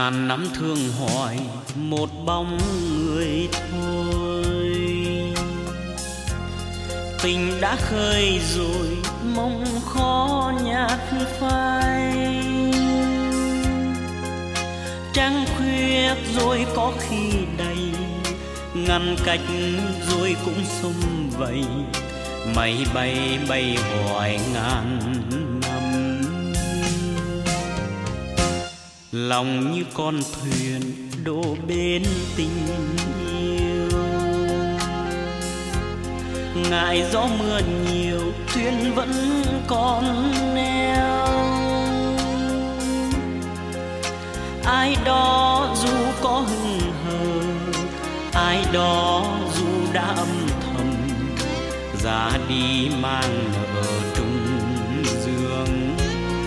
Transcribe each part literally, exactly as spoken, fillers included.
Ngàn năm thương hoài một bóng người thôi, tình đã khơi rồi mong khó nhạt phai. Trăng khuyết rồi có khi đầy, ngăn cách rồi cũng sum vầy, mây bay bay hoài ngàn năm. Lòng như con thuyền đổ bên tình yêu, ngại gió mưa nhiều thuyền vẫn còn neo. Ai đó dù có hững hờ, ai đó dù đã âm thầm, ra đi mang nợ trung dương.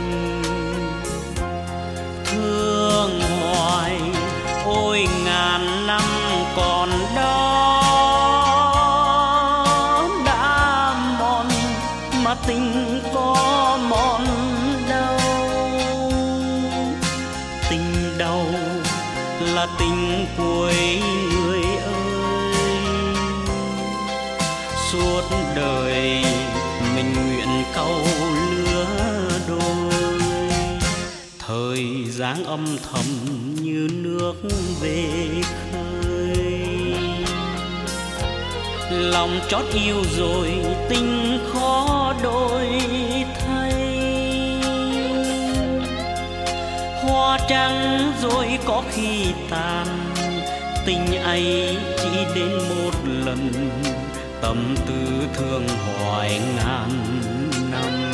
Thương hoài ôi ngàn năm còn đó, đã mòn mà tình có mòn đâu. Tình đâu là tình cuối người ơi, suốt đời mình nguyện câu lứa đôi. Thời gian âm thầm như nước về khơi, lòng trót yêu rồi tình khó đổi thay. Hoa trắng rồi có khi tàn, tình ấy chỉ đến một lần, tâm tư thương hoài ngàn năm.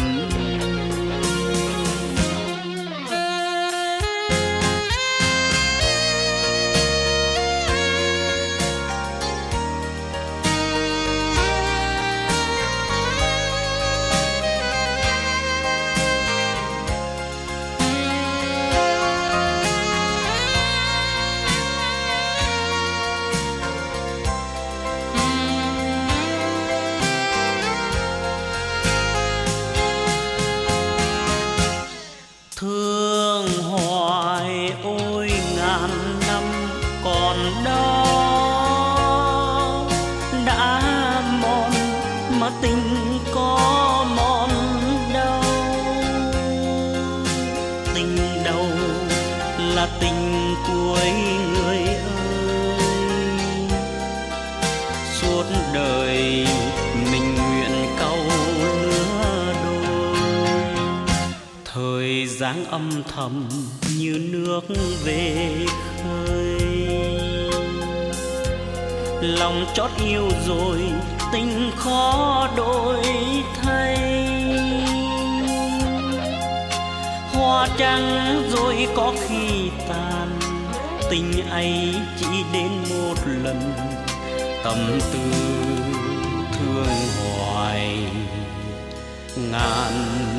Thương hoài ôi ngàn năm còn đó, đã mòn mà tình có mòn đâu. Tình đâu là tình cuối người ơi, suốt đời mình nguyện câu lứa đôi. Thời gian âm thầm như nước về khơi, lòng trót yêu rồi tình khó đổi thay. Hoa trắng rồi có khi tàn, tình ấy chỉ đến một lần, tâm tư thương hoài ngàn